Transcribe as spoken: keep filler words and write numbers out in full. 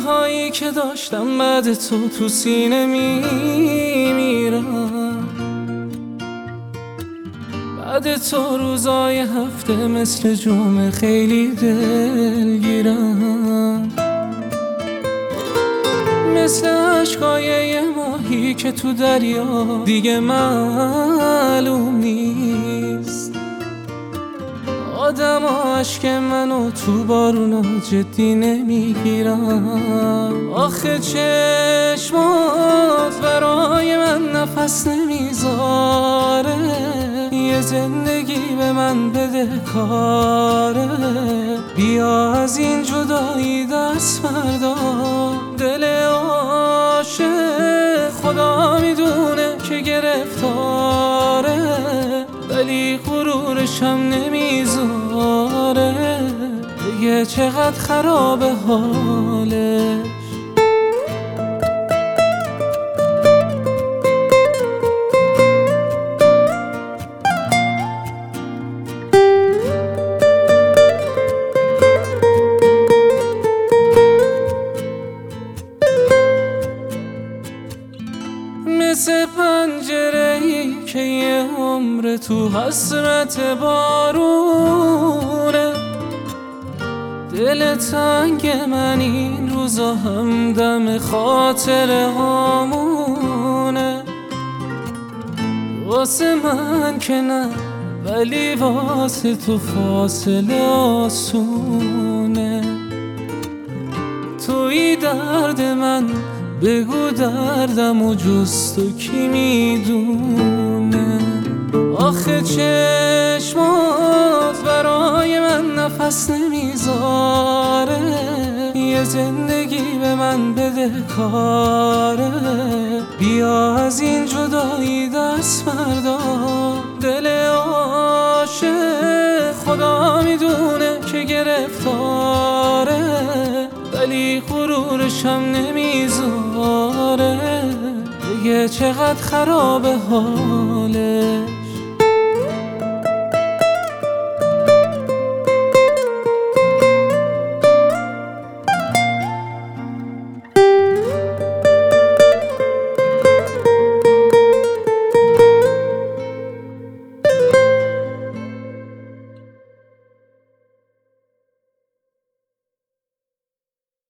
هایی که داشتم بعد تو تو سینه میمیرم. بعد تو روزای هفته مثل جمعه خیلی دلگیرم، مثل عشقای یه ماهی که تو دریا دیگه معلوم نیست. آدم ها عشق منو تو بارونا جدی نمیگیرم. آخه چشمات برای من نفس نمیذاره، یه زندگی به من بده کاره. بیا از این جدایی دست بردار، دل عاشق خدا میدونه که گرفتاره، ولی غرورشم نمیذاره دیگه چقدر خرابه حالش. مثل پنجره‌ای که یه عمر تو حسرت بارونه، دل تنگ من این روزا همدم خاطره هامونه. واسه من که نه، ولی واسه تو فاصله آسونه. توی درد من بگو دردم و جز تو کی میدونه. آخه چشمات برای من نفس نمیذاره، یه زندگی به من بده کاره. بیا از این جدایی دست بردار، دل عاشق خدا میدونه که گرفتاره، ولی غرورشم نمیذاره دیگه چقدر خرابه حاله.